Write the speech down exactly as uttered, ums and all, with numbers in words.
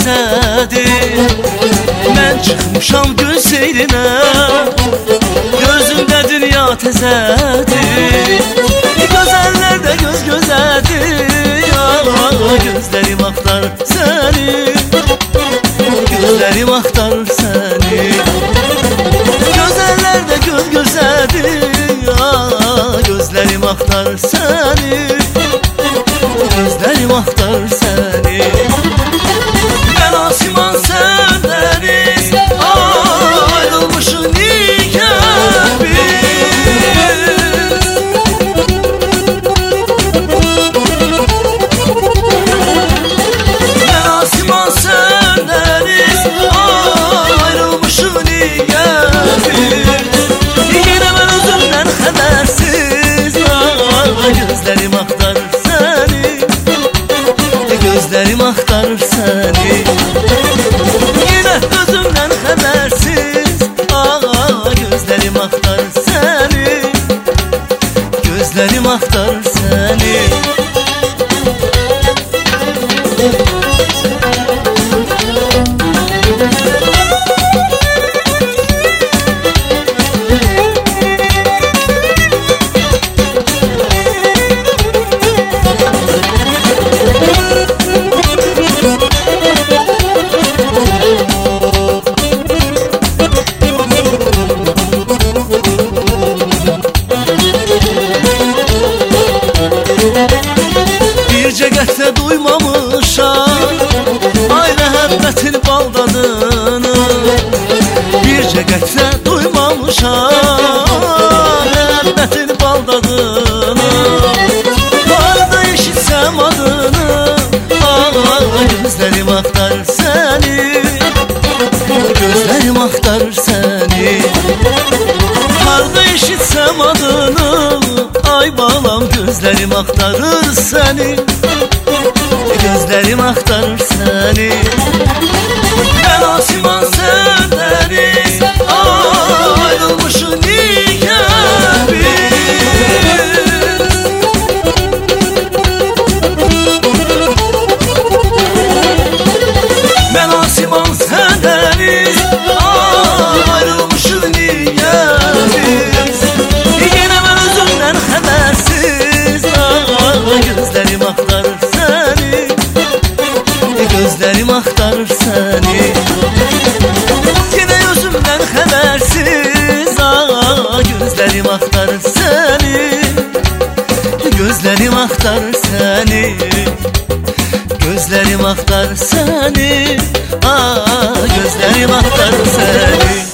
təzədir. Mən çıxmışam göz seyrinə, gözümdə dünya təzədir. Gözəllər də göz gözədir, gözlərim axtar səni, gözlərim axtar səni. Gözəllər də göz gözədir, gözlərim axtar səni, gözlərim axtar səni. Mən asiman sən dəniz, ayrılmışıq nikah biz. Mən asiman sən dəniz, ayrılmışıq nikah biz. Yenə mən özümdən xəbərsiz, gözlərim axtar səni, gözlərim axtar səni. Yenə özümdən xəbərsiz, gözlərim axtar səni, gözlərim axtar səni. Bircə qətrə duymamışam ay rəhəbbətin bal dadını. Bircə qətrə duymamışam rəhəbbətin bal dadını. Harda eşitsəm adını, gözlərim axtar səni, gözlərim axtar səni. Harda eşitsəm adını, ay balam gözlərim axtarır səni, gözlərim axtarır səni. Mən asiman sən dəniz, ayrılmışıq nikah biz. Mən asiman sən dəniz, ayrılmışıq nikah biz. Yenə mən özümdən xəbərsiz, gözlərim axtarır səni, gözlərim axtarır səni. Yenə özümdən xəbərsiz, gözlərim axtarır səni, gözlərim axtarır səni, gözlərim axtarır səni, gözlərim axtarır səni.